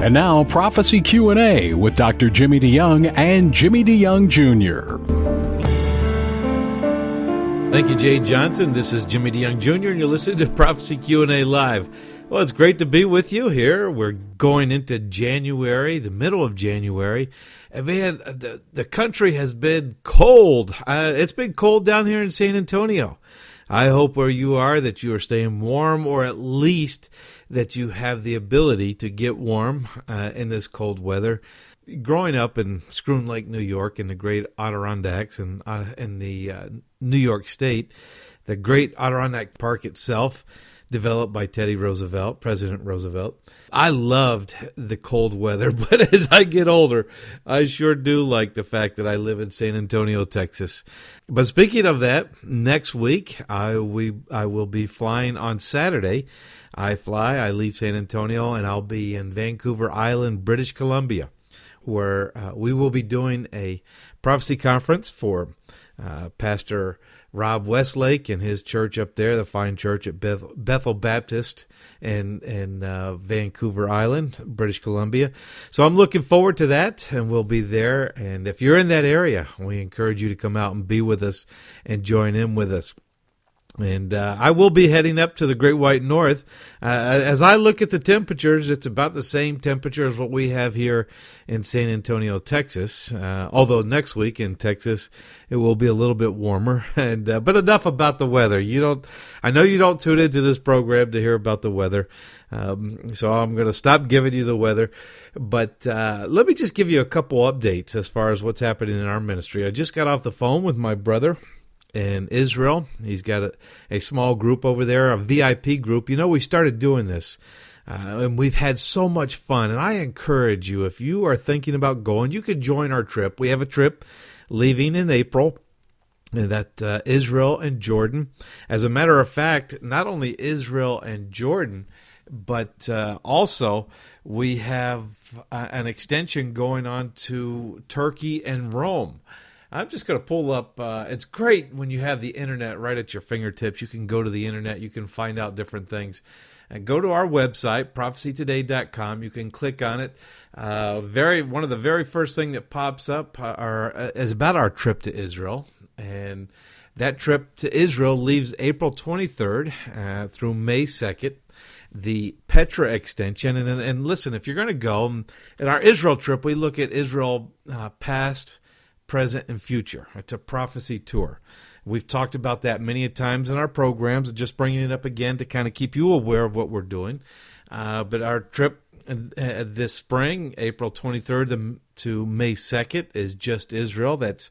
And now, Prophecy Q&A with Dr. Jimmy DeYoung and Jimmy DeYoung Jr. Thank you, Jay Johnson. This is Jimmy DeYoung Jr., and you're listening to Prophecy Q&A Live. Well, it's great to be with you here. We're going into January, the middle of January. And man, the country has been cold. It's been cold down here in San Antonio. I hope where you are that you are staying warm, or at least that you have the ability to get warm in this cold weather. Growing up in Schroon Lake, New York, in the great Adirondacks and in the New York State, the great Adirondack Park itself, developed by Teddy Roosevelt, President Roosevelt. I loved the cold weather, but as I get older, I sure do like the fact that I live in San Antonio, Texas. But speaking of that, next week I will be flying on Saturday. I leave San Antonio, and I'll be in Vancouver Island, British Columbia, where we will be doing a prophecy conference for Pastor Rob Westlake and his church up there, the fine church at Bethel Baptist in Vancouver Island, British Columbia. So I'm looking forward to that, and we'll be there. And if you're in that area, we encourage you to come out and be with us and join in with us. And I will be heading up to the Great White North. As I look at the temperatures, it's about the same temperature as what we have here in San Antonio, Texas. Although next week in Texas, it will be a little bit warmer. And but enough about the weather. I know you don't tune into this program to hear about the weather. So I'm going to stop giving you the weather. But let me just give you a couple updates as far as what's happening in our ministry. I just got off the phone with my brother in Israel. He's got a small group over there, a VIP group. We started doing this, and we've had so much fun. And I encourage you, if you are thinking about going, you could join our trip. We have a trip leaving in April, and that Israel and Jordan. As a matter of fact, not only Israel and Jordan, but also we have an extension going on to Turkey and Rome. I'm just going to pull up, it's great when you have the internet right at your fingertips. You can go to the internet, you can find out different things. And go to our website, prophecytoday.com. You can click on it. One of the very first thing that pops up is about our trip to Israel. And that trip to Israel leaves April 23rd through May 2nd. The Petra extension. And listen, if you're going to go, in our Israel trip, we look at Israel past, present, and future. It's a prophecy tour. We've talked about that many times in our programs, just bringing it up again to kind of keep you aware of what we're doing. But our trip this spring, April 23rd to May 2nd, is just Israel. That's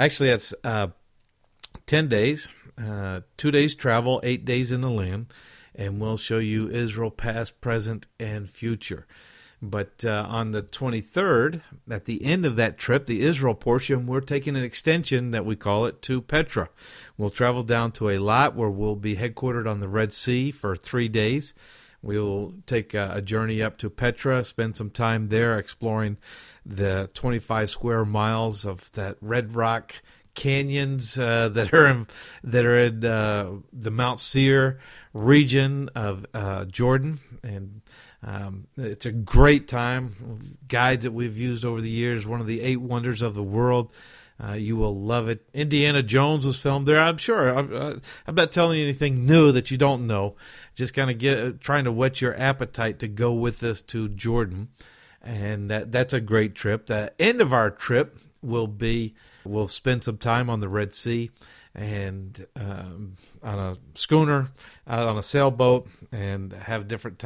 10 days, 2 days travel, 8 days in the land, and we'll show you Israel past, present, and future. But on the 23rd, at the end of that trip, the Israel portion, we're taking an extension that we call it to Petra. We'll travel down to a lot where we'll be headquartered on the Red Sea for 3 days. We'll take a journey up to Petra, spend some time there exploring the 25 square miles of that red rock canyons that are in the Mount Seir region of Jordan. And it's a great time. Guides that we've used over the years, one of the 8 wonders of the world. You will love it. Indiana Jones was filmed there. I'm sure. I'm not telling you anything new that you don't know. Just kind of trying to whet your appetite to go with us to Jordan. And that's a great trip. The end of our trip we'll spend some time on the Red Sea and on a schooner, out on a sailboat, and have different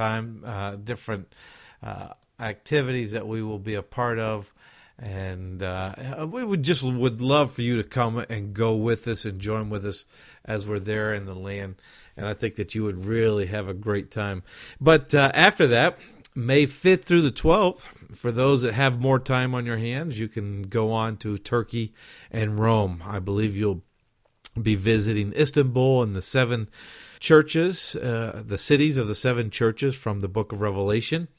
activities that we will be a part of. And we would love for you to come and go with us and join with us as we're there in the land. And I think that you would really have a great time. But after that, May 5th through the 12th, for those that have more time on your hands, you can go on to Turkey and Rome. I believe you'll be visiting Istanbul and the 7 churches, the cities of the 7 churches from the book of Revelation.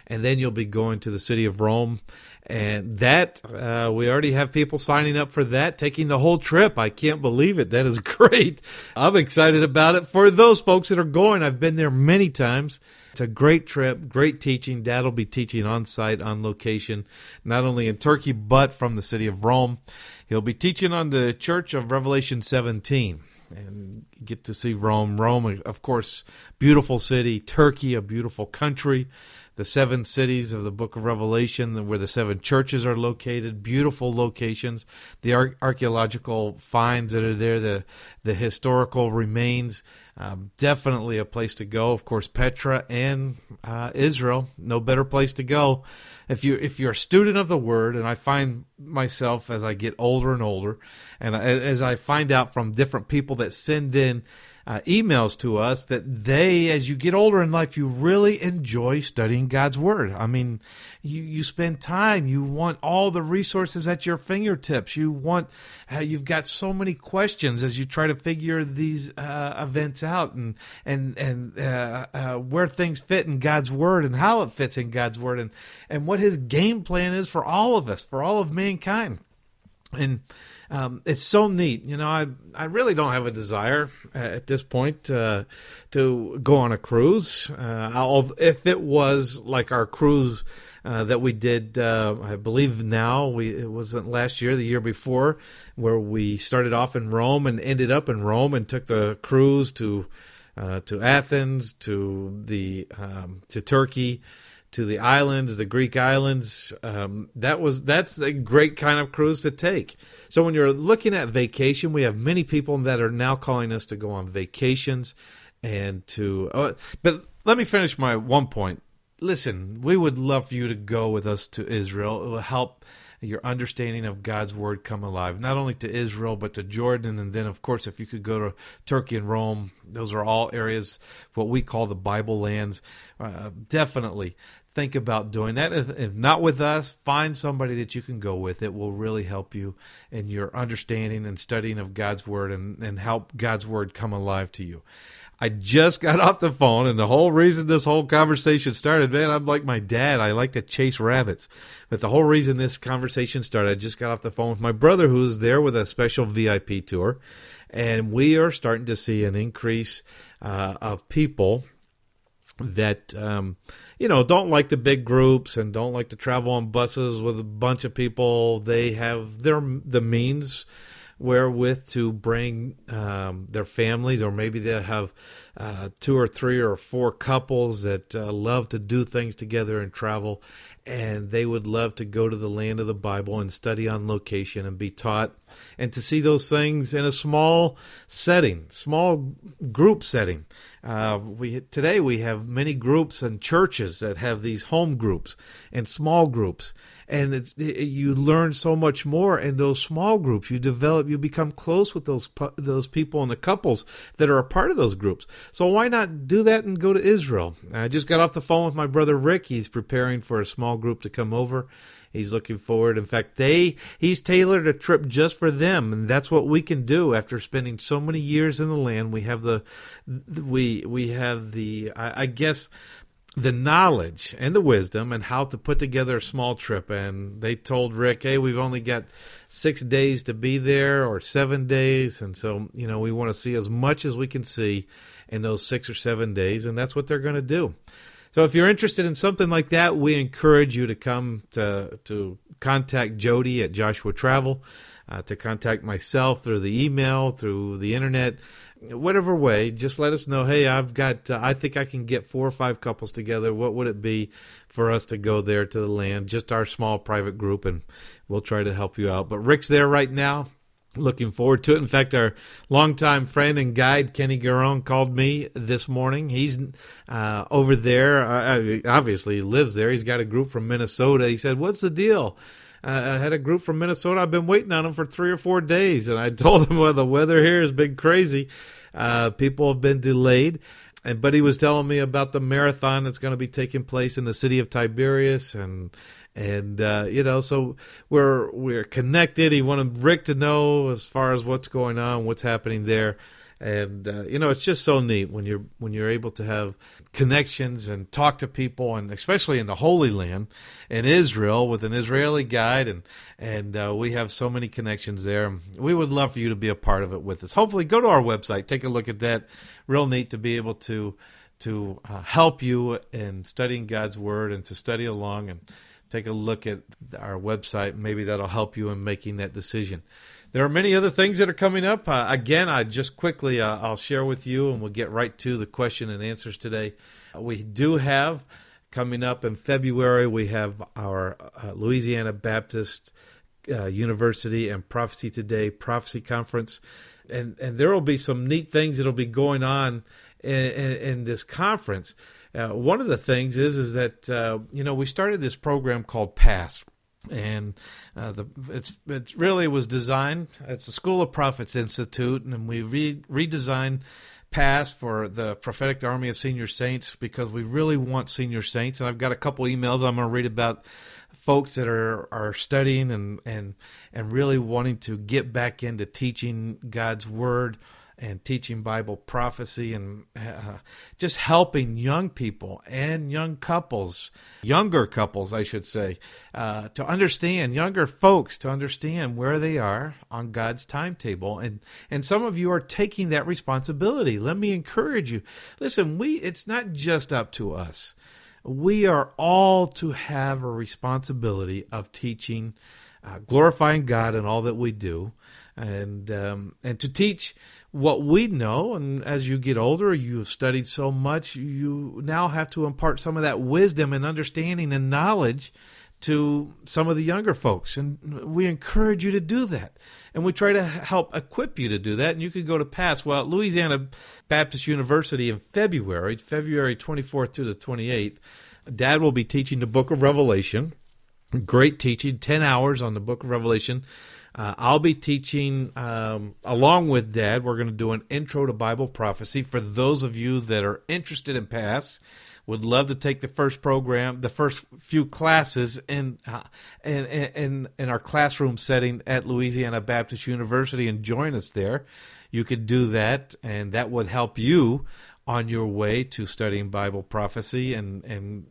and then you'll be going to the city of Rome. And that, we already have people signing up for that, taking the whole trip. I can't believe it. That is great. I'm excited about it for those folks that are going. I've been there many times. It's a great trip, great teaching. Dad will be teaching on site, on location, not only in Turkey, but from the city of Rome. He'll be teaching on the Church of Revelation 17. And get to see Rome. Rome, of course, beautiful city. Turkey, a beautiful country. The 7 cities of the book of Revelation, where the 7 churches are located, beautiful locations, the archaeological finds that are there, the historical remains, definitely a place to go. Of course, Petra and Israel, no better place to go. If you're a student of the Word, and I find myself as I get older and older, and as I find out from different people that send in emails to us, that as you get older in life, you really enjoy studying God's Word. I mean, you spend time. You want all the resources at your fingertips. You've got so many questions as you try to figure these events out and where things fit in God's Word and how it fits in God's Word and what His game plan is for all of us, for all of mankind. And it's so neat. You know, I really don't have a desire at this point to go on a cruise. If it was like our cruise that we did, I believe it wasn't last year, the year before, where we started off in Rome and ended up in Rome and took the cruise to Athens, to Turkey, to the islands, the Greek islands. That's a great kind of cruise to take. So when you're looking at vacation, we have many people that are now calling us to go on vacations and but let me finish my one point. Listen, we would love for you to go with us to Israel. It will help your understanding of God's Word come alive, not only to Israel, but to Jordan. And then, of course, if you could go to Turkey and Rome, those are all areas, what we call the Bible lands. Definitely think about doing that. If not with us, find somebody that you can go with. It will really help you in your understanding and studying of God's Word and help God's Word come alive to you. I just got off the phone, and the whole reason this whole conversation started, man, I'm like my dad. I like to chase rabbits. But the whole reason this conversation started, I just got off the phone with my brother, who's there with a special VIP tour, and we are starting to see an increase of people that don't like the big groups and don't like to travel on buses with a bunch of people. They have the means wherewith to bring their families, or maybe they'll have 2 or 3 or 4 couples that love to do things together and travel, and they would love to go to the land of the Bible and study on location and be taught and to see those things in a small setting, small group setting. Today we have many groups and churches that have these home groups and small groups, and you learn so much more in those small groups. You become close with those people and the couples that are a part of those groups. So why not do that and go to Israel? I just got off the phone with my brother Rick. He's preparing for a small group to come over. He's looking forward. In fact, he's tailored a trip just for them, and that's what we can do after spending so many years in the land. We have the knowledge and the wisdom and how to put together a small trip. And they told Rick, hey, we've only got 6 days to be there, or 7 days, and so we want to see as much as we can see in those 6 or 7 days, and that's what they're going to do. So if you're interested in something like that, we encourage you to come to contact Jody at Joshua Travel, to contact myself through the email, through the internet, whatever way. Just let us know, hey, I think I can get 4 or 5 couples together. What would it be for us to go there to the land, just our small private group, and we'll try to help you out. But Rick's there right now. Looking forward to it. In fact, our longtime friend and guide, Kenny Garon, called me this morning. He's over there. Obviously, he lives there. He's got a group from Minnesota. He said, what's the deal? I had a group from Minnesota. I've been waiting on them for 3 or 4 days. And I told him, well, the weather here has been crazy. People have been delayed. But he was telling me about the marathon that's going to be taking place in the city of Tiberias, and so we're connected. He wanted Rick to know as far as what's going on, what's happening there. And it's just so neat when you're able to have connections and talk to people, and especially in the Holy Land in Israel with an Israeli guide, and we have so many connections there. We would love for you to be a part of it with us. Hopefully, go to our website, take a look at that. Real neat to be able to help you in studying God's Word and to study along, and take a look at our website. Maybe that'll help you in making that decision. There are many other things that are coming up. Again, I'll share with you, and we'll get right to the question and answers today. We do have coming up in February, we have our Louisiana Baptist University and Prophecy Today Prophecy Conference. And there will be some neat things that will be going on in this conference. One of the things is that we started this program called PASS, and it really was designed. It's the School of Prophets Institute, and we redesigned PASS for the Prophetic Army of Senior Saints because we really want senior saints. And I've got a couple emails I'm going to read about folks that are studying and really wanting to get back into teaching God's Word and teaching Bible prophecy, and just helping young people and younger couples, I should say, to understand, younger folks to understand where they are on God's timetable. And some of you are taking that responsibility. Let me encourage you. Listen, it's not just up to us. We are all to have a responsibility of teaching, glorifying God in all that we do, and to teach what we know. And as you get older, you've studied so much, you now have to impart some of that wisdom and understanding and knowledge to some of the younger folks. And we encourage you to do that. And we try to help equip you to do that. And you can go to PASS. Well, at Louisiana Baptist University in February 24th through the 28th, Dad will be teaching the book of Revelation. Great teaching, 10 hours on the book of Revelation. I'll be teaching along with Dad. We're going to do an intro to Bible prophecy. For those of you that are interested in PASS, would love to take the first few classes in our classroom setting at Louisiana Baptist University and join us there. You could do that, and that would help you on your way to studying Bible prophecy and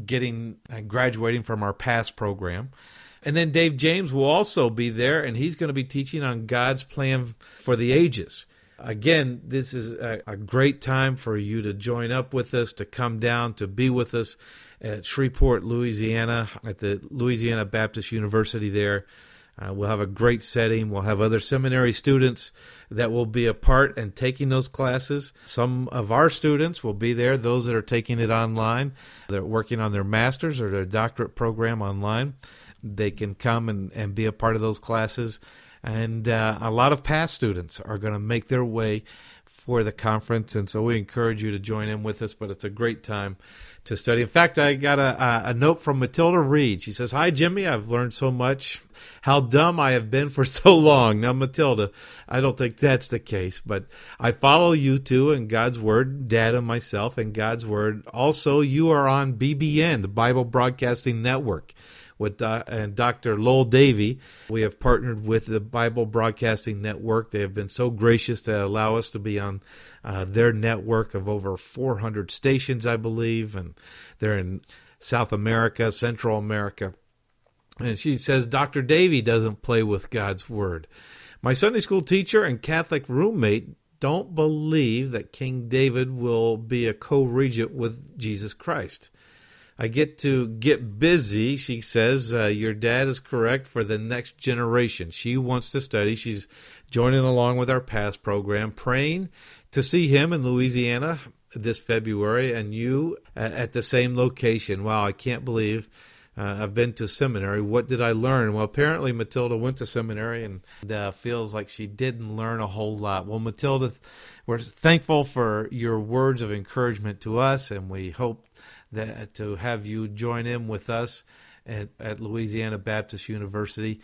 graduating from our PASS program. And then Dave James will also be there, and he's going to be teaching on God's plan for the ages. Again, this is a great time for you to join up with us, to come down, to be with us at Shreveport, Louisiana, at the Louisiana Baptist University there. We'll have a great setting. We'll have other seminary students that will be a part and taking those classes. Some of our students will be there, those that are taking it online. They're working on their master's or their doctorate program online. They can come and be a part of those classes. And a lot of past students are going to make their way for the conference. And so we encourage you to join in with us, but it's a great time to study. In fact, I got a note from Matilda Reed. She says, "Hi, Jimmy. I've learned so much. How dumb I have been for so long." Now, Matilda, I don't think that's the case, but I follow you too in God's Word, Dad and myself in God's Word. Also, you are on BBN, the Bible Broadcasting Network, with and Dr. Lowell Davey. We have partnered with the Bible Broadcasting Network. They have been so gracious to allow us to be on their network of over 400 stations, I believe, and they're in South America, Central America. And she says, "Dr. Davey doesn't play with God's Word. My Sunday school teacher and Catholic roommate don't believe that King David will be a co-regent with Jesus Christ. I get to get busy," she says. "Your dad is correct for the next generation." She wants to study. She's joining along with our PASS program, praying to see him in Louisiana this February and you at the same location. Wow, I can't believe I've been to seminary. What did I learn? Well, apparently Matilda went to seminary and feels like she didn't learn a whole lot. Well, Matilda, we're thankful for your words of encouragement to us, and we hope that to have you join in with us at Louisiana Baptist University.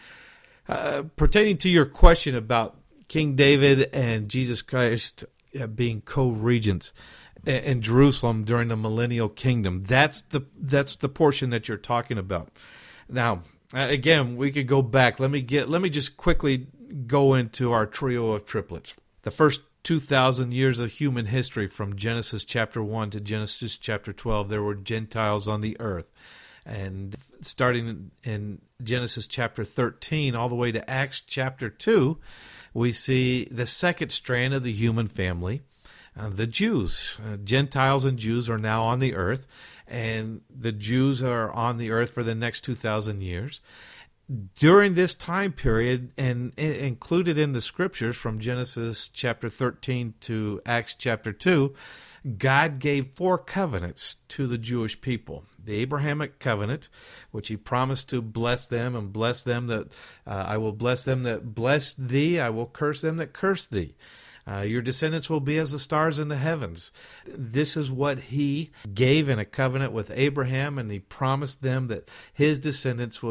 Pertaining to your question about King David and Jesus Christ being co-regents in Jerusalem during the millennial kingdom, that's the portion that you're talking about. Now, again, we could go back. Let me just quickly go into our trio of triplets. The first 2,000 years of human history, from Genesis chapter 1 to Genesis chapter 12, there were Gentiles on the earth. And starting in Genesis chapter 13 all the way to Acts chapter 2, we see the second strand of the human family, the Jews. Gentiles and Jews are now on the earth, and the Jews are on the earth for the next 2,000 years. During this time period, and included in the scriptures from Genesis chapter 13 to Acts chapter 2, God gave 4 covenants to the Jewish people. The Abrahamic covenant, which he promised to bless them, and bless them that I will bless them that bless thee, I will curse them that curse thee. Your descendants will be as the stars in the heavens. This is what he gave in a covenant with Abraham, and he promised them that his descendants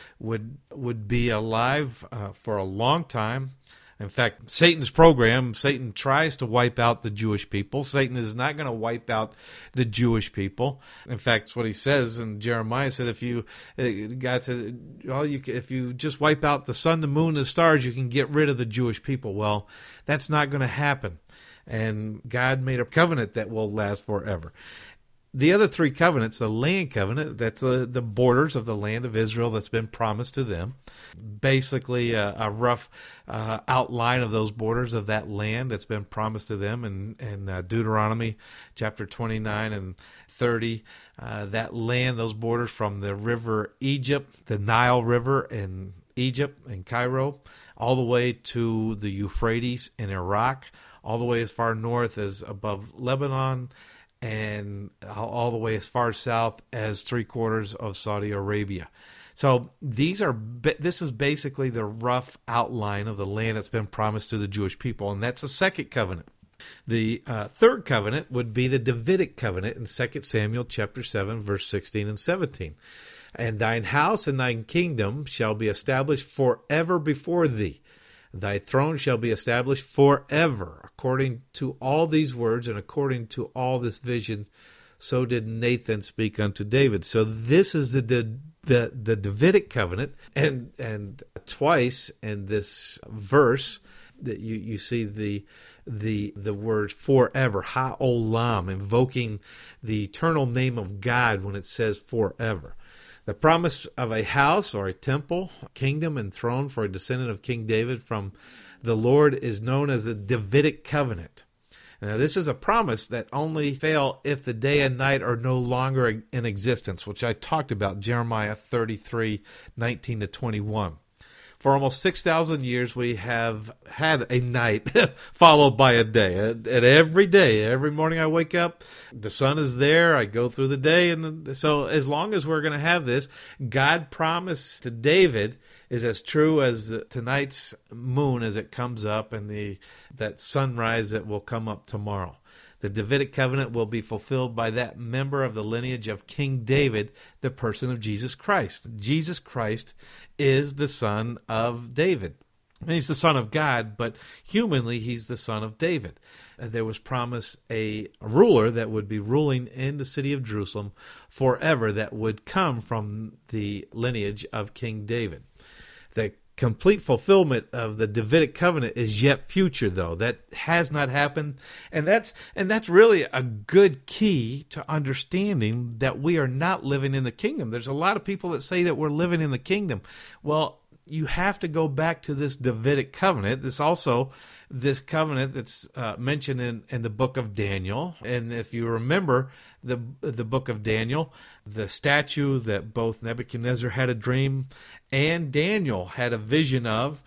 would be alive for a long time. In fact, Satan's program, Satan tries to wipe out the Jewish people. Satan is not going to wipe out the Jewish people. In fact, it's what he says in Jeremiah. Said God says, if you just wipe out the sun, the moon, and the stars, you can get rid of the Jewish people. Well, that's not going to happen. And God made a covenant that will last forever. The other 3 covenants, the land covenant, that's the borders of the land of Israel that's been promised to them. Basically, a rough outline of those borders of that land that's been promised to them in Deuteronomy chapter 29 and 30. That land, those borders from the river Egypt, the Nile River in Egypt and Cairo, all the way to the Euphrates in Iraq, all the way as far north as above Lebanon, and all the way as far south as 3/4 of Saudi Arabia. So this is basically the rough outline of the land that's been promised to the Jewish people, and that's the second covenant. The third covenant would be the Davidic covenant in 2 Samuel chapter 7, verse 16 and 17. And thine house and thine kingdom shall be established forever before thee. Thy throne shall be established forever. According to all these words and according to all this vision, so did Nathan speak unto David. So this is the Davidic covenant, and twice in this verse that you see the word forever, ha'olam, invoking the eternal name of God when it says forever. The promise of a house or a temple, kingdom, and throne for a descendant of King David from the Lord is known as the Davidic covenant. Now, this is a promise that only fail if the day and night are no longer in existence, which I talked about, Jeremiah 33, 19 to 21. For almost 6,000 years, we have had a night followed by a day. And every day, every morning I wake up, the sun is there. I go through the day. And so as long as we're going to have this, God promised to David is as true as tonight's moon as it comes up and that sunrise that will come up tomorrow. The Davidic covenant will be fulfilled by that member of the lineage of King David, the person of Jesus Christ. Jesus Christ is the son of David. And he's the son of God, but humanly he's the son of David. And there was promised a ruler that would be ruling in the city of Jerusalem forever that would come from the lineage of King David. The complete fulfillment of the Davidic covenant is yet future, though. That has not happened, and that's really a good key to understanding that we are not living in the kingdom. There's a lot of people that say that we're living in the kingdom. Well, you have to go back to this Davidic covenant. There's also this covenant that's mentioned in the book of Daniel. And if you remember the book of Daniel, the statue that both Nebuchadnezzar had a dream and Daniel had a vision of,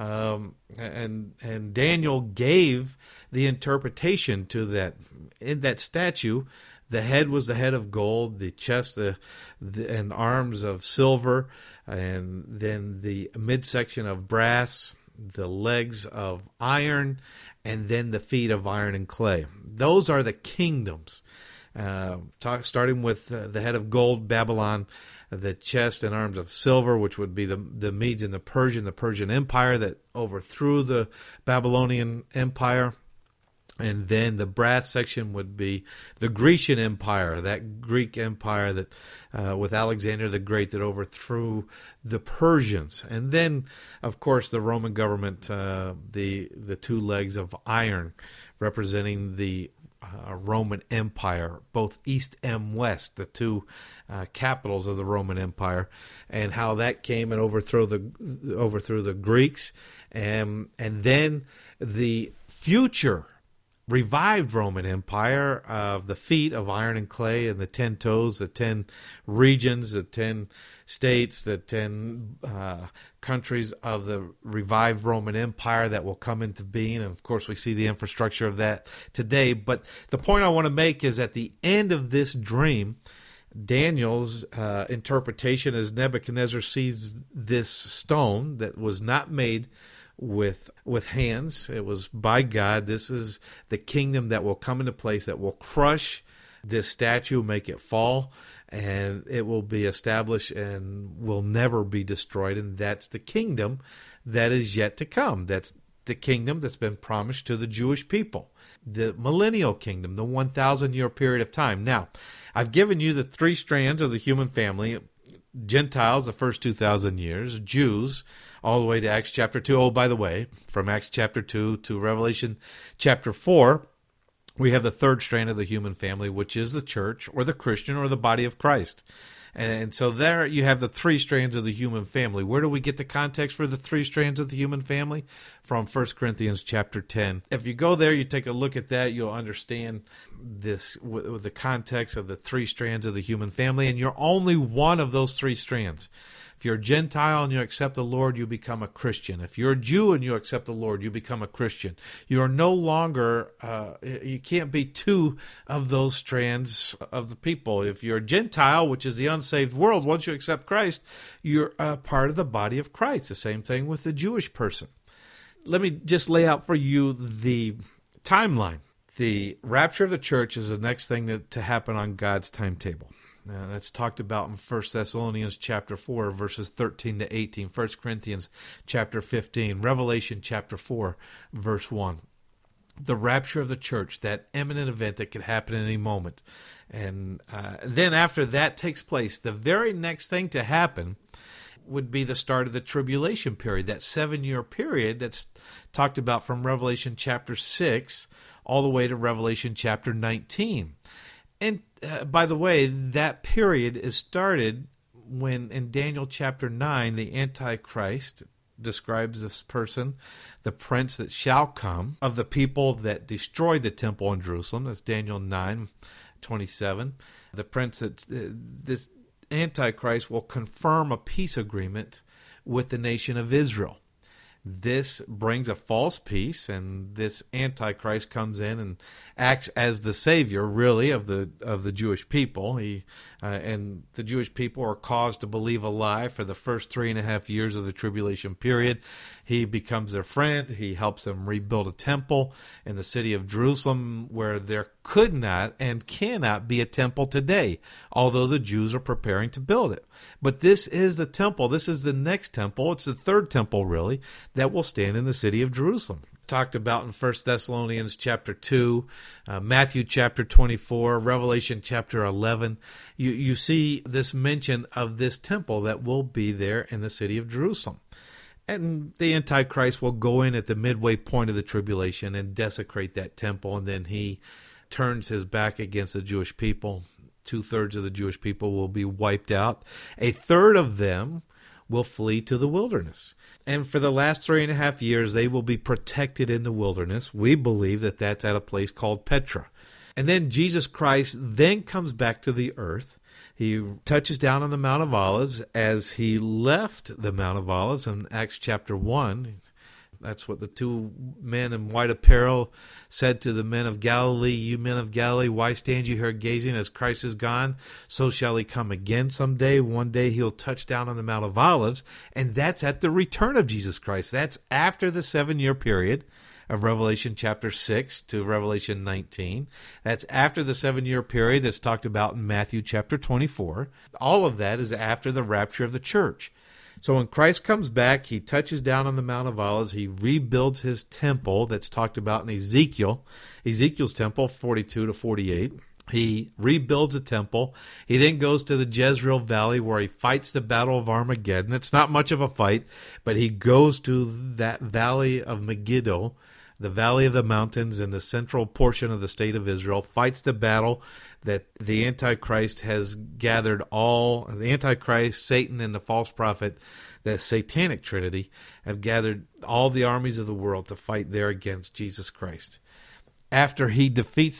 and Daniel gave the interpretation to that. In that statue, the head was the head of gold, the chest and arms of silver, and then the midsection of brass, the legs of iron, and then the feet of iron and clay. Those are the kingdoms. Starting with the head of gold, Babylon, the chest and arms of silver, which would be the Medes and the Persian Empire that overthrew the Babylonian Empire. And then the brass section would be the Grecian Empire, that Greek empire that with Alexander the Great that overthrew the Persians. And then, of course, the Roman government, the two legs of iron representing the Roman Empire, both East and West, the two capitals of the Roman Empire, and how that came and overthrew the Greeks. And then the future revived Roman Empire of the feet of iron and clay and the 10 toes, the 10 regions, the 10 states, the 10 countries of the revived Roman Empire that will come into being. And of course, we see the infrastructure of that today. But the point I want to make is at the end of this dream, Daniel's interpretation as Nebuchadnezzar sees this stone that was not made with hands. It was by God. This is the kingdom that will come into place that will crush this statue, make it fall, and it will be established and will never be destroyed. And that's the kingdom that is yet to come. That's the kingdom that's been promised to the Jewish people, the millennial kingdom, the 1,000-year period of time. Now, I've given you the three strands of the human family: Gentiles, the first 2,000 years, Jews, all the way to Acts chapter 2. Oh, by the way, from Acts chapter 2 to Revelation chapter 4, we have the third strand of the human family, which is the church or the Christian or the body of Christ. And so there you have the three strands of the human family. Where do we get the context for the three strands of the human family? From 1 Corinthians chapter 10. If you go there, you take a look at that, you'll understand this with the context of the three strands of the human family. And you're only one of those three strands. If you're a Gentile and you accept the Lord, you become a Christian. If you're a Jew and you accept the Lord, you become a Christian. You are no longer, you can't be two of those strands of the people. If you're a Gentile, which is the unsaved world, once you accept Christ, you're a part of the body of Christ. The same thing with the Jewish person. Let me just lay out for you the timeline. The rapture of the church is the next thing to happen on God's timetable. That's talked about in 1 Thessalonians chapter 4, verses 13 to 18, 1 Corinthians chapter 15, Revelation chapter 4, verse 1. The rapture of the church, that imminent event that could happen at any moment. And then after that takes place, the very next thing to happen would be the start of the tribulation period, that 7-year period that's talked about from Revelation chapter 6 all the way to Revelation chapter 19. And by the way, that period is started when in Daniel chapter 9, the Antichrist describes this person, the prince that shall come, of the people that destroyed the temple in Jerusalem. That's Daniel 9:27. The prince that this Antichrist will confirm a peace agreement with the nation of Israel. This brings a false peace, and this Antichrist comes in and acts as the savior, really, of the Jewish people. And the Jewish people are caused to believe a lie for the first 3.5 years of the tribulation period. He becomes their friend. He helps them rebuild a temple in the city of Jerusalem, where there could not and cannot be a temple today, although the Jews are preparing to build it. But this is the temple. This is the next temple. It's the third temple, really, that will stand in the city of Jerusalem. Talked about in 1 Thessalonians chapter 2, Matthew chapter 24, Revelation chapter 11. You see this mention of this temple that will be there in the city of Jerusalem. And the Antichrist will go in at the midway point of the tribulation and desecrate that temple, and then he turns his back against the Jewish people. 2/3 of the Jewish people will be wiped out. 1/3 of them will flee to the wilderness. And for the last 3.5 years, they will be protected in the wilderness. We believe that that's at a place called Petra. And then Jesus Christ then comes back to the earth. He touches down on the Mount of Olives as he left the Mount of Olives in Acts chapter 1. That's what the two men in white apparel said to the men of Galilee. You men of Galilee, why stand you here gazing as Christ is gone? So shall he come again someday. One day he'll touch down on the Mount of Olives. And that's at the return of Jesus Christ. That's after the 7-year period of Revelation chapter 6 to Revelation 19. That's after the 7-year period that's talked about in Matthew chapter 24. All of that is after the rapture of the church. So when Christ comes back, he touches down on the Mount of Olives. He rebuilds his temple that's talked about in Ezekiel's temple, 42 to 48. He rebuilds a temple. He then goes to the Jezreel Valley where he fights the Battle of Armageddon. It's not much of a fight, but he goes to that valley of Megiddo, the valley of the mountains in the central portion of the state of Israel, fights the battle that the Antichrist has gathered the Antichrist, Satan, and the false prophet, the satanic trinity, have gathered all the armies of the world to fight there against Jesus Christ. After he defeats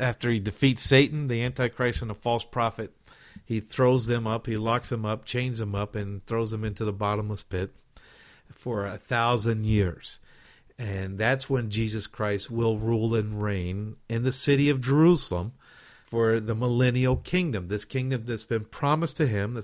Satan, the Antichrist, and the false prophet, he throws them up, he locks them up, chains them up, and throws them into the bottomless pit for 1,000 years. And that's when Jesus Christ will rule and reign in the city of Jerusalem for the millennial kingdom. This kingdom that's been promised to him,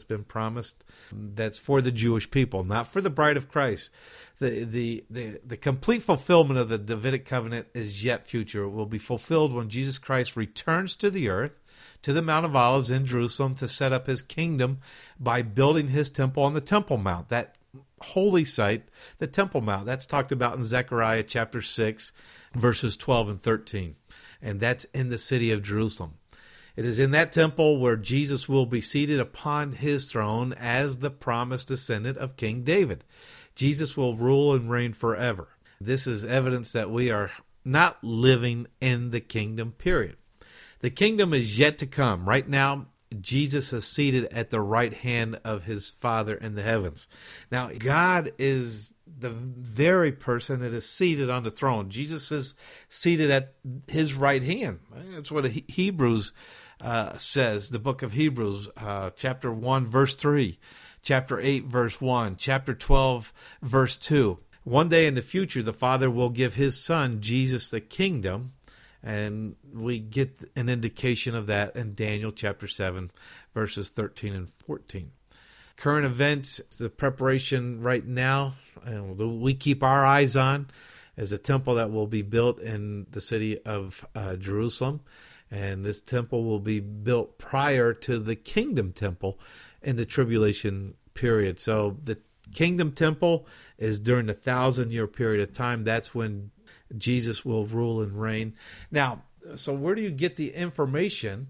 that's for the Jewish people, not for the bride of Christ. The complete fulfillment of the Davidic covenant is yet future. It will be fulfilled when Jesus Christ returns to the earth, to the Mount of Olives in Jerusalem, to set up his kingdom by building his temple on the Temple Mount, that holy site, the Temple Mount. That's talked about in Zechariah chapter 6, verses 12 and 13. And that's in the city of Jerusalem. It is in that temple where Jesus will be seated upon his throne as the promised descendant of King David. Jesus will rule and reign forever. This is evidence that we are not living in the kingdom period. The kingdom is yet to come. Right now, Jesus is seated at the right hand of his Father in the heavens. Now, God is the very person that is seated on the throne. Jesus is seated at his right hand. That's what Hebrews says, the book of Hebrews, chapter 1, verse 3. Chapter 8, verse 1, chapter 12, verse 2. One day in the future, the Father will give his Son, Jesus, the kingdom, and we get an indication of that in Daniel chapter 7, verses 13 and 14. Current events, the preparation right now, and we keep our eyes on, is a temple that will be built in the city of Jerusalem, and this temple will be built prior to the kingdom temple in the tribulation period. So the kingdom temple is during the 1,000-year period of time. That's when Jesus will rule and reign. Now, so where do you get the information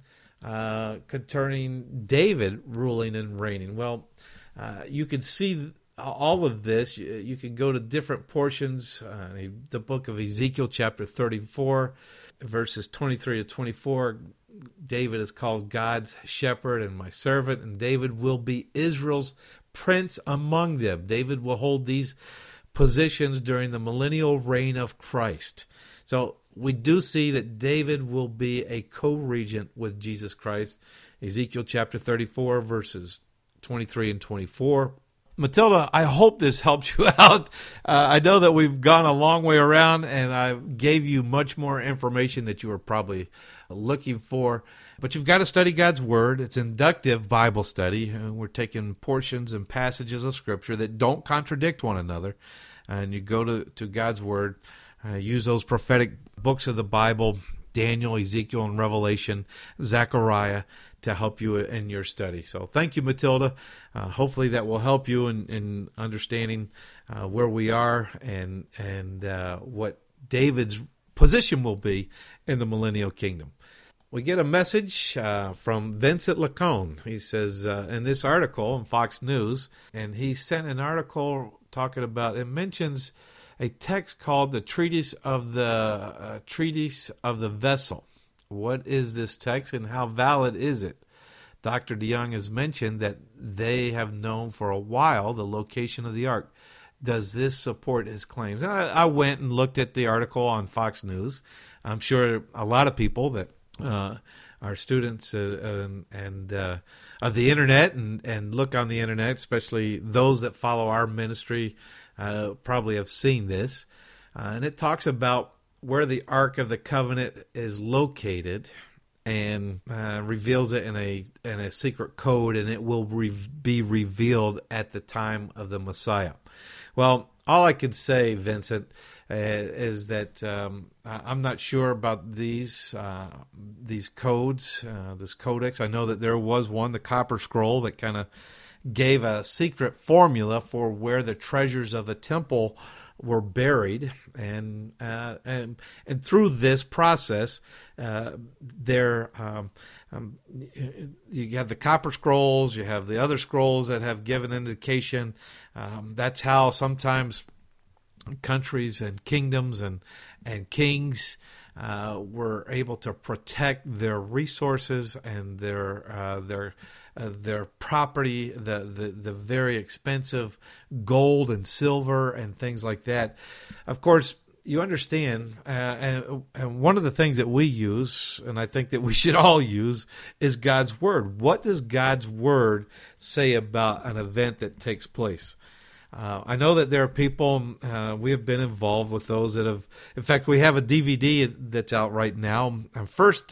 concerning David ruling and reigning? Well, you can see all of this. You can go to different portions. The book of Ezekiel chapter 34, verses 23 to 24, David is called God's shepherd and my servant, and David will be Israel's prince among them. David will hold these positions during the millennial reign of Christ. So we do see that David will be a co-regent with Jesus Christ. Ezekiel chapter 34, verses 23 and 24. Matilda, I hope this helps you out. I know that we've gone a long way around, and I gave you much more information that you were probably looking for. But you've got to study God's Word. It's inductive Bible study. We're taking portions and passages of Scripture that don't contradict one another. And you go to God's Word, use those prophetic books of the Bible, Daniel, Ezekiel, and Revelation, Zechariah, to help you in your study. So thank you, Matilda. Hopefully that will help you in understanding where we are and what David's position will be in the millennial kingdom. We get a message from Vincent Lacone. He says in this article in Fox News, and he sent an article talking about, it mentions a text called the Treatise of the Vessel. What is this text and how valid is it? Dr. DeYoung has mentioned that they have known for a while the location of the ark. Does this support his claims? And I went and looked at the article on Fox News. I'm sure a lot of people that are students of the internet and look on the internet, especially those that follow our ministry, probably have seen this. And it talks about where the Ark of the Covenant is located, and reveals it in a secret code, and it will be revealed at the time of the Messiah. Well, all I could say, Vincent, is that I'm not sure about these codes, this codex. I know that there was one, the Copper Scroll, that kind of gave a secret formula for where the treasures of the temple were buried, and through this process, you have the Copper Scrolls, you have the other scrolls that have given indication. That's how sometimes countries and kingdoms and kings were able to protect their resources and their property, the very expensive gold and silver and things like that. Of course, you understand, and one of the things that we use, and I think that we should all use, is God's Word. What does God's Word say about an event that takes place? I know that there are people, we have been involved with those that have, in fact, we have a DVD that's out right now, our first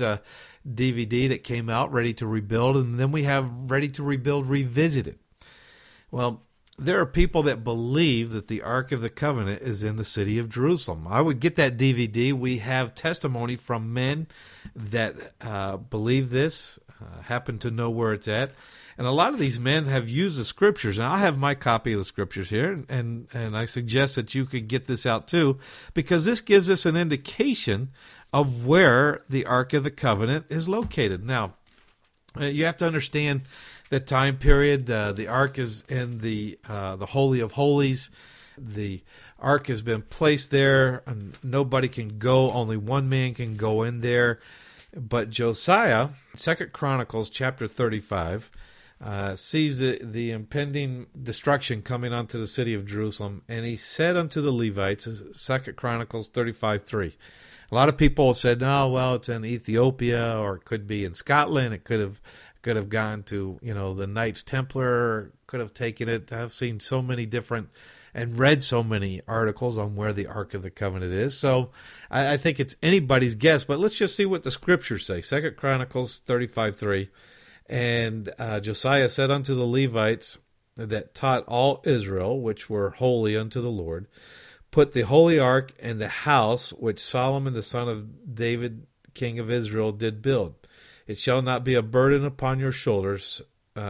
DVD that came out, Ready to Rebuild, and then we have Ready to Rebuild Revisited. Well, there are people that believe that the Ark of the Covenant is in the city of Jerusalem. I would get that DVD. We have testimony from men that believe this, happen to know where it's at. And a lot of these men have used the Scriptures. And I have my copy of the Scriptures here, and I suggest that you could get this out too, because this gives us an indication of where the Ark of the Covenant is located. Now, you have to understand the time period. The Ark is in the Holy of Holies. The Ark has been placed there, and nobody can go. Only one man can go in there. But Josiah, 2 Chronicles chapter 35, sees the impending destruction coming onto the city of Jerusalem, and he said unto the Levites, 2 Chronicles 35:3. A lot of people have said, "Oh, well, it's in Ethiopia, or it could be in Scotland. It could have gone to the Knights Templar. Could have taken it." I've seen so many different and read so many articles on where the Ark of the Covenant is. So I think it's anybody's guess. But let's just see what the Scriptures say. 2 Chronicles 35:3. And Josiah said unto the Levites that taught all Israel, which were holy unto the Lord, put the holy ark in the house which Solomon the son of David, king of Israel, did build. It shall not be a burden upon your shoulders.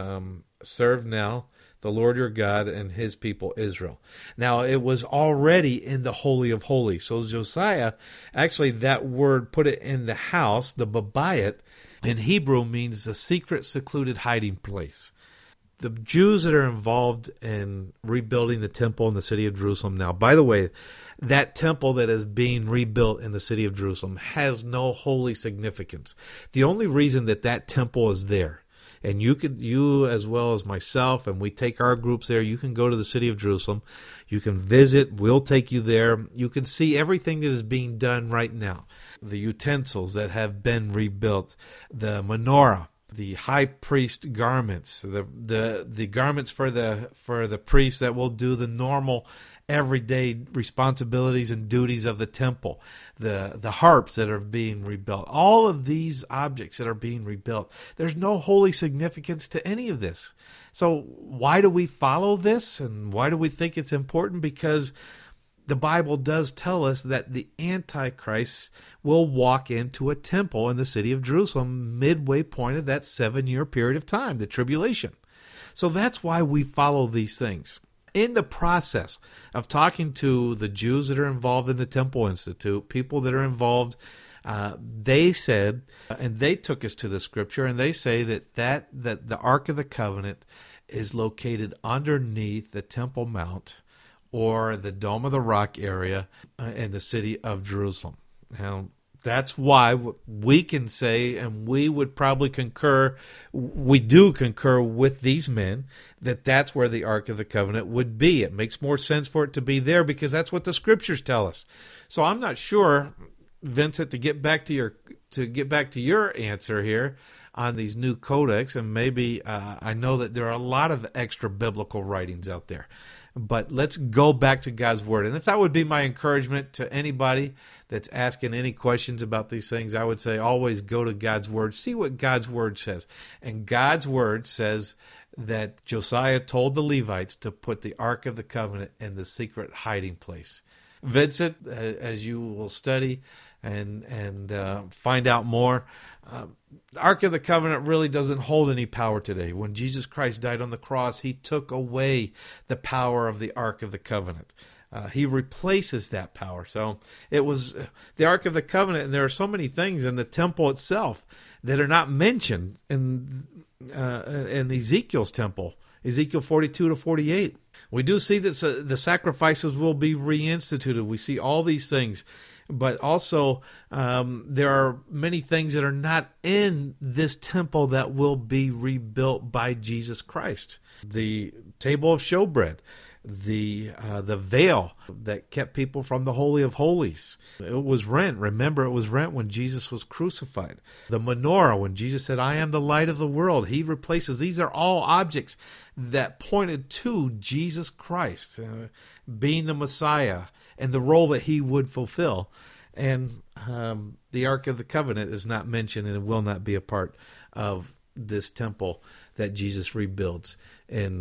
Serve now the Lord your God and his people Israel. Now, it was already in the Holy of Holies. So Josiah, actually that word, put it in the house, the Babayit, in Hebrew means a secret, secluded hiding place. The Jews that are involved in rebuilding the temple in the city of Jerusalem now, by the way, that temple that is being rebuilt in the city of Jerusalem has no holy significance. The only reason that temple is there, and you as well as myself, and we take our groups there, you can go to the city of Jerusalem, you can visit, we'll take you there, you can see everything that is being done right now. The utensils that have been rebuilt, the menorah, the high priest garments, the garments for the priests that will do the normal everyday responsibilities and duties of the temple, the harps that are being rebuilt, all of these objects that are being rebuilt. There's no holy significance to any of this. So why do we follow this, and why do we think it's important? Because the Bible does tell us that the Antichrist will walk into a temple in the city of Jerusalem midway point of that 7-year period of time, the tribulation. So that's why we follow these things. In the process of talking to the Jews that are involved in the Temple Institute, people that are involved, they said, and they took us to the Scripture, and they say that the Ark of the Covenant is located underneath the Temple Mount, or the Dome of the Rock area in the city of Jerusalem. Now, that's why we can say, and we would probably concur, we do concur with these men, that that's where the Ark of the Covenant would be. It makes more sense for it to be there because that's what the Scriptures tell us. So I'm not sure, Vincent, to get back to your answer here on these new codex, and maybe I know that there are a lot of extra biblical writings out there. But let's go back to God's Word. And if that would be my encouragement to anybody that's asking any questions about these things, I would say always go to God's Word. See what God's Word says. And God's Word says that Josiah told the Levites to put the Ark of the Covenant in the secret hiding place. Vincent, as you will study and find out more, the Ark of the Covenant really doesn't hold any power today. When Jesus Christ died on the cross, he took away the power of the Ark of the Covenant. He replaces that power. So it was the Ark of the Covenant, and there are so many things in the temple itself that are not mentioned in Ezekiel's temple, Ezekiel 42 to 48. We do see that the sacrifices will be reinstituted. We see all these things. But also, there are many things that are not in this temple that will be rebuilt by Jesus Christ. The table of showbread, the veil that kept people from the Holy of Holies. It was rent. Remember, it was rent when Jesus was crucified. The menorah, when Jesus said, "I am the light of the world," he replaces. These are all objects that pointed to Jesus Christ being the Messiah and the role that he would fulfill. And the Ark of the Covenant is not mentioned, and it will not be a part of this temple that Jesus rebuilds in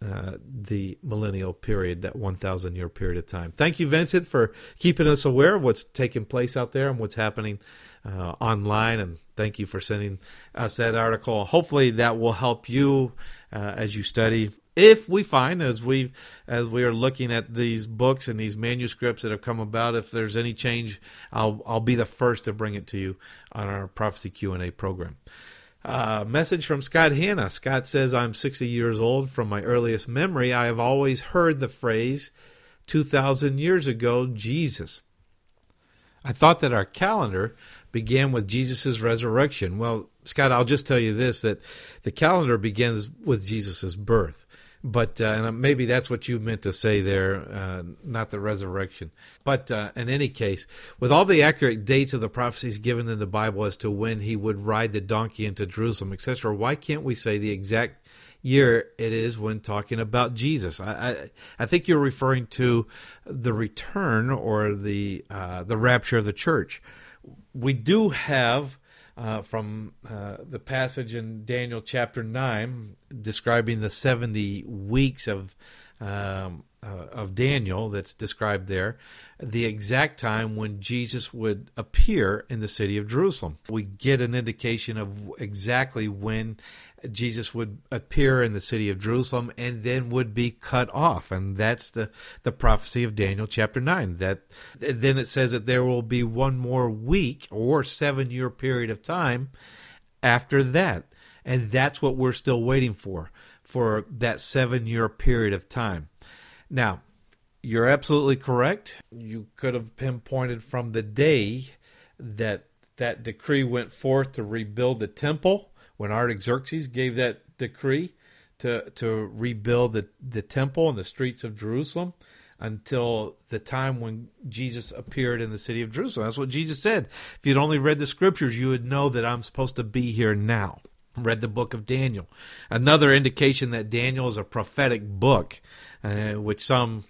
the millennial period, that 1,000-year period of time. Thank you, Vincent, for keeping us aware of what's taking place out there and what's happening online, and thank you for sending us that article. Hopefully that will help you as you study. If we find, as we are looking at these books and these manuscripts that have come about, if there's any change, I'll be the first to bring it to you on our Prophecy Q&A program. Message from Scott Hanna. Scott says, "I'm 60 years old. From my earliest memory, I have always heard the phrase, 2,000 years ago, Jesus. I thought that our calendar began with Jesus' resurrection." Well, Scott, I'll just tell you this, that the calendar begins with Jesus' birth. But and maybe that's what you meant to say there, not the resurrection. But in any case, with all the accurate dates of the prophecies given in the Bible as to when he would ride the donkey into Jerusalem, etc., why can't we say the exact year it is when talking about Jesus? I think you're referring to the return or the rapture of the church. We do have from the passage in Daniel chapter 9 describing the 70 weeks of Daniel that's described there, the exact time when Jesus would appear in the city of Jerusalem. We get an indication of exactly when Jesus would appear in the city of Jerusalem and then would be cut off. And that's the prophecy of Daniel chapter 9. That then it says that there will be one more week or 7-year period of time after that. And that's what we're still waiting for that 7-year period of time. Now, you're absolutely correct. You could have pinpointed from the day that decree went forth to rebuild the temple, when Artaxerxes gave that decree to rebuild the temple and the streets of Jerusalem, until the time when Jesus appeared in the city of Jerusalem. That's what Jesus said. If you'd only read the scriptures, you would know that I'm supposed to be here now. Read the book of Daniel. Another indication that Daniel is a prophetic book, which some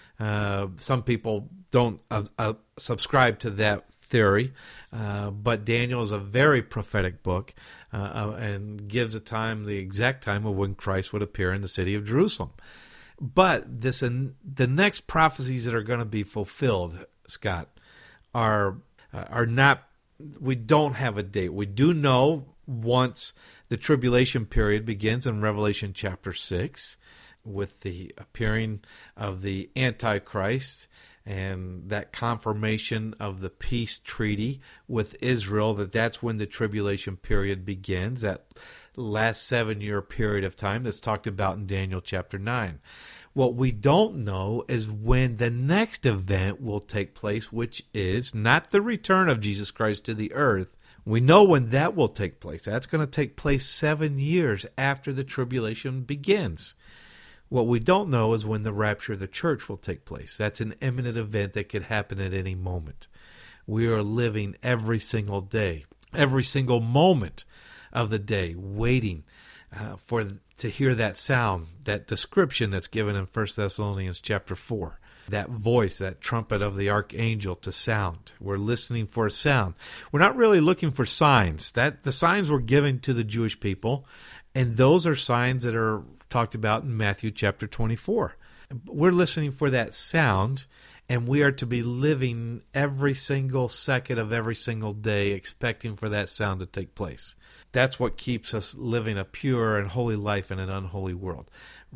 people don't subscribe to that theory, but Daniel is a very prophetic book and gives the exact time of when Christ would appear in the city of Jerusalem. But the next prophecies that are going to be fulfilled, Scott, are not. We don't have a date. We do know once the tribulation period begins in Revelation chapter 6 with the appearing of the Antichrist and that confirmation of the peace treaty with Israel, that's when the tribulation period begins, that last 7-year period of time that's talked about in Daniel chapter 9. What we don't know is when the next event will take place, which is not the return of Jesus Christ to the earth. We know when that will take place. That's going to take place 7 years after the tribulation begins. What we don't know is when the rapture of the church will take place. That's an imminent event that could happen at any moment. We are living every single day, every single moment of the day, waiting to hear that sound, that description that's given in 1 Thessalonians chapter 4. That voice, that trumpet of the archangel to sound. We're listening for a sound. We're not really looking for signs. The signs were given to the Jewish people, and those are signs that are talked about in Matthew chapter 24. We're listening for that sound, and we are to be living every single second of every single day expecting for that sound to take place. That's what keeps us living a pure and holy life in an unholy world.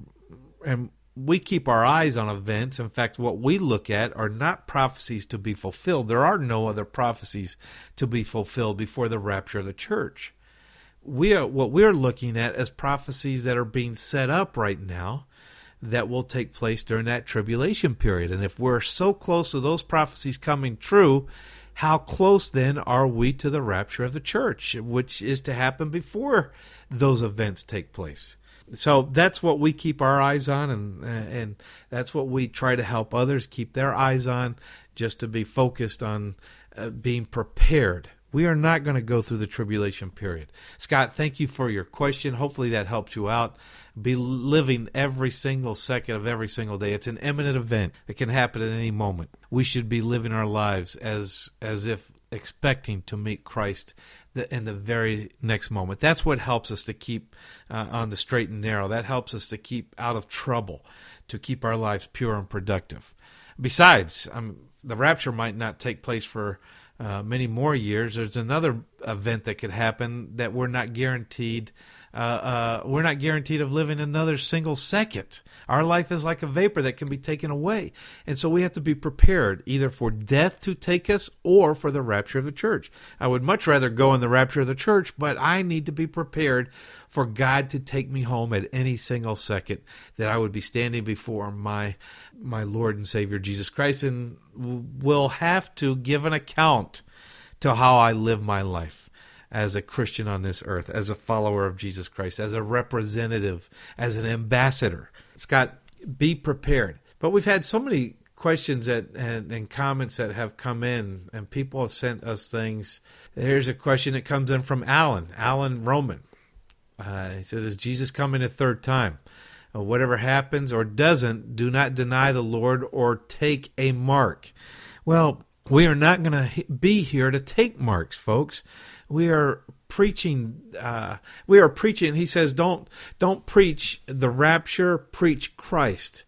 And we keep our eyes on events. In fact, what we look at are not prophecies to be fulfilled. There are no other prophecies to be fulfilled before the rapture of the church. What we're looking at as prophecies that are being set up right now that will take place during that tribulation period. And if we're so close to those prophecies coming true, how close then are we to the rapture of the church, which is to happen before those events take place? So that's what we keep our eyes on, and that's what we try to help others keep their eyes on, just to be focused on being prepared. We are not going to go through the tribulation period. Scott, thank you for your question. Hopefully that helps you out. Be living every single second of every single day. It's an imminent event. It can happen at any moment. We should be living our lives as if expecting to meet Christ in the very next moment. That's what helps us to keep on the straight and narrow. That helps us to keep out of trouble, to keep our lives pure and productive. Besides, the rapture might not take place for many more years. There's another event that could happen that we're not guaranteed. We're not guaranteed of living another single second. Our life is like a vapor that can be taken away. And so we have to be prepared either for death to take us or for the rapture of the church. I would much rather go in the rapture of the church, but I need to be prepared for God to take me home at any single second, that I would be standing before my Lord and Savior Jesus Christ, and will have to give an account to how I live my life as a Christian on this earth, as a follower of Jesus Christ, as a representative, as an ambassador. Scott, be prepared. But we've had so many questions and comments that have come in, and people have sent us things. Here's a question that comes in from Alan Roman. He says, is Jesus coming a third time? Whatever happens or doesn't, do not deny the Lord or take a mark. Well, we are not going to be here to take marks, folks. We are preaching. He says, don't preach the rapture. Preach Christ.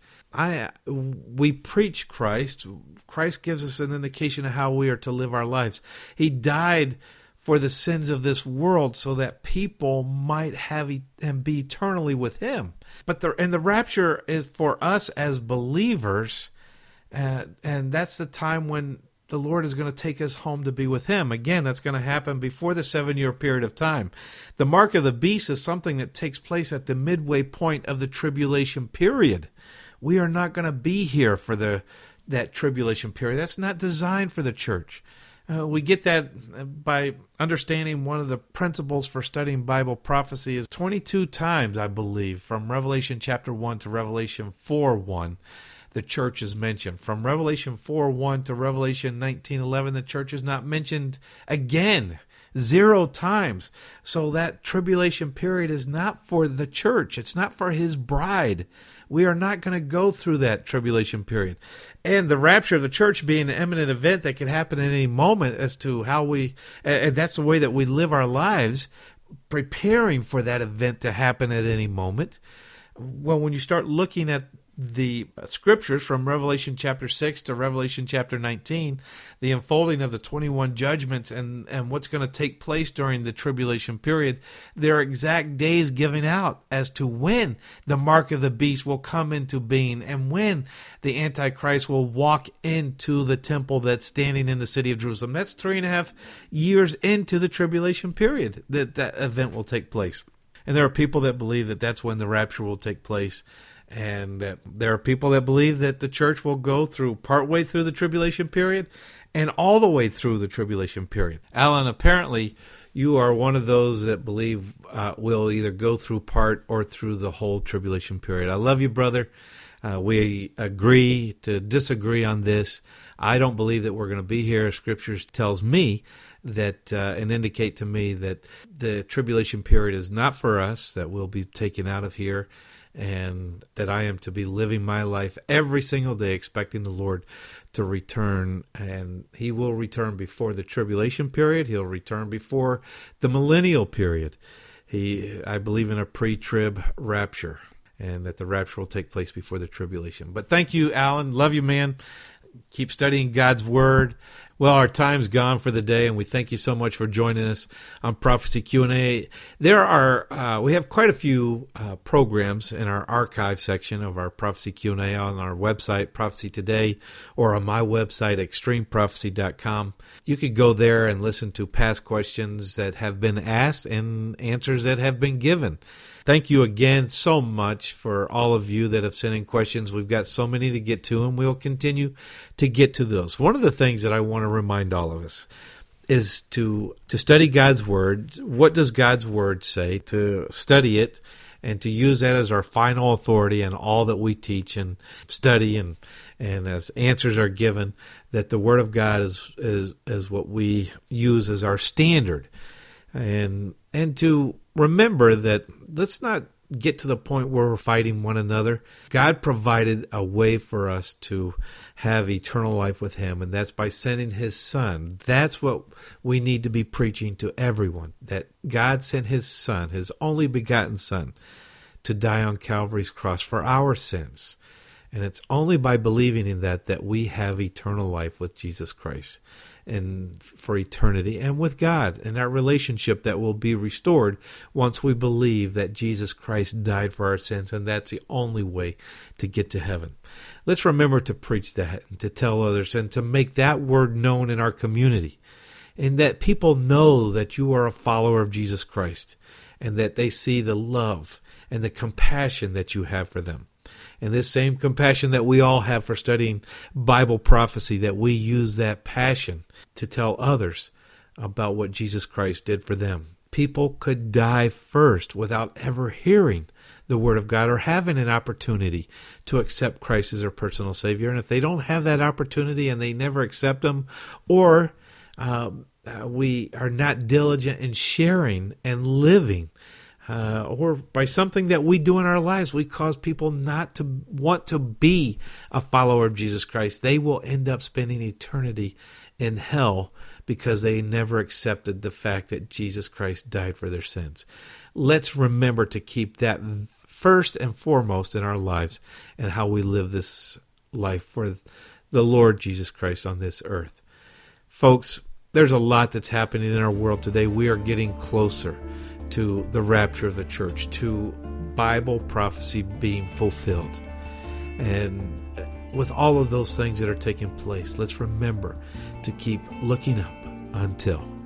We preach Christ. Christ gives us an indication of how we are to live our lives. He died for the sins of this world so that people might have and be eternally with Him. But the rapture is for us as believers, and that's the time when the Lord is going to take us home to be with Him. Again, that's going to happen before the 7-year period of time. The mark of the beast is something that takes place at the midway point of the tribulation period. We are not going to be here for that tribulation period. That's not designed for the church. We get that by understanding one of the principles for studying Bible prophecy is 22 times, I believe, from Revelation chapter 1 to Revelation 4:1, the church is mentioned. From Revelation 4:1 to Revelation 19:11, the church is not mentioned again. 0 times. So that tribulation period is not for the church. It's not for His bride. We are not going to go through that tribulation period. And the rapture of the church being an imminent event that can happen at any moment as to how and that's the way that we live our lives, preparing for that event to happen at any moment. Well, when you start looking at the scriptures from Revelation chapter 6 to Revelation chapter 19, the unfolding of the 21 judgments and what's going to take place during the tribulation period, there are exact days given out as to when the mark of the beast will come into being and when the Antichrist will walk into the temple that's standing in the city of Jerusalem. That's 3.5 years into the tribulation period that event will take place. And there are people that believe that that's when the rapture will take place. And there are people that believe that the church will go through partway through the tribulation period and all the way through the tribulation period. Alan, apparently you are one of those that believe we'll either go through part or through the whole tribulation period. I love you, brother. We agree to disagree on this. I don't believe that we're going to be here. Scriptures tells me that and indicate to me that the tribulation period is not for us, that we'll be taken out of here, and that I am to be living my life every single day expecting the Lord to return. And He will return before the tribulation period. He'll return before the millennial period. I believe in a pre-trib rapture. and that the rapture will take place before the tribulation. But thank you, Alan. Love you, man. Keep studying God's Word. Well, our time's gone for the day, and we thank you so much for joining us on Prophecy Q&A. We have quite a few programs in our archive section of our Prophecy Q&A on our website, Prophecy Today, or on my website, extremeprophecy.com. You could go there and listen to past questions that have been asked and answers that have been given. Thank you again so much for all of you that have sent in questions. We've got so many to get to, and we'll continue to get to those. One of the things that I want to remind all of us is to study God's Word. What does God's Word say? To study it and to use that as our final authority in all that we teach and study, and as answers are given, that the Word of God is what we use as our standard. And to remember that let's not get to the point where we're fighting one another. God provided a way for us to have eternal life with Him, and that's by sending His Son. That's what we need to be preaching to everyone, that God sent His Son, His only begotten Son, to die on Calvary's cross for our sins. And it's only by believing in that we have eternal life with Jesus Christ and for eternity, and with God, and our relationship that will be restored once we believe that Jesus Christ died for our sins, and that's the only way to get to heaven. Let's remember to preach that and to tell others and to make that word known in our community, and that people know that you are a follower of Jesus Christ, and that they see the love and the compassion that you have for them. And this same compassion that we all have for studying Bible prophecy, that we use that passion to tell others about what Jesus Christ did for them. People could die first without ever hearing the Word of God or having an opportunity to accept Christ as their personal Savior. And if they don't have that opportunity and they never accept Him, or we are not diligent in sharing and living, or by something that we do in our lives, we cause people not to want to be a follower of Jesus Christ, they will end up spending eternity in hell because they never accepted the fact that Jesus Christ died for their sins. Let's remember to keep that first and foremost in our lives and how we live this life for the Lord Jesus Christ on this earth. Folks, there's a lot that's happening in our world today. We are getting closer to the rapture of the church, to Bible prophecy being fulfilled. And with all of those things that are taking place, let's remember to keep looking up until